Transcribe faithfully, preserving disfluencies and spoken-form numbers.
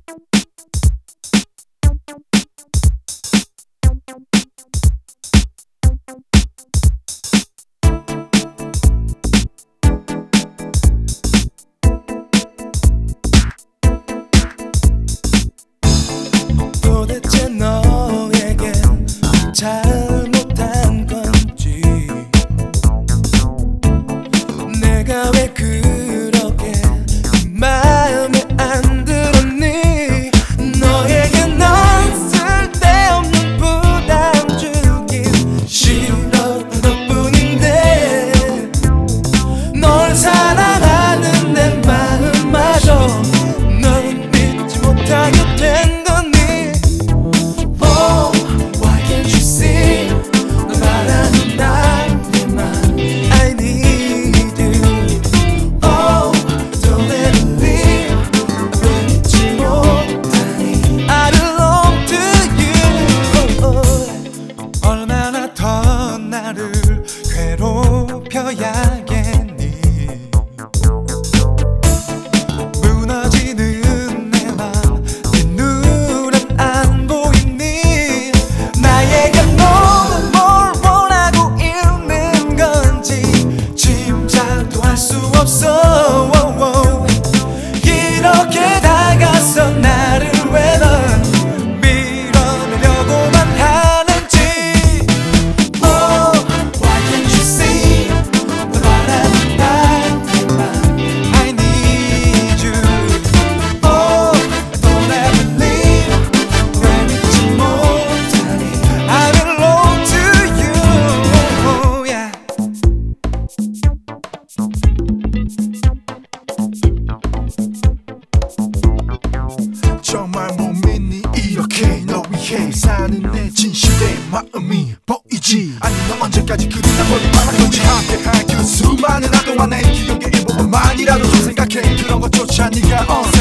도대체 너에겐 잘못한 건지, 내가 왜 그렇게 마음에 안 들었니? 너에게 넌 쓸데없는 부담 주긴 싫었던 것뿐인데, 널 사랑하는 내 마음마저 넌 믿지 못하게 된 거니? 나를 괴롭혀야겠니? 무너지는 내 맘 네 눈엔 안 보이니? 나에게 너는 뭘 원하고 있는 건지 짐작도 할 수 없어. 이렇게 다가서 나를 왜 넌 밀어내려고만 하는지. 정말 못 믿니? 이렇게 너 위해 사는 내 진실된 마음이 보이지? 아니 너 언제까지 그리나 머리 말아보지? 함께한 그 수많은 한동안 내 기억의 일부분만이라도 좀 생각해. 그런 것조차 네가 어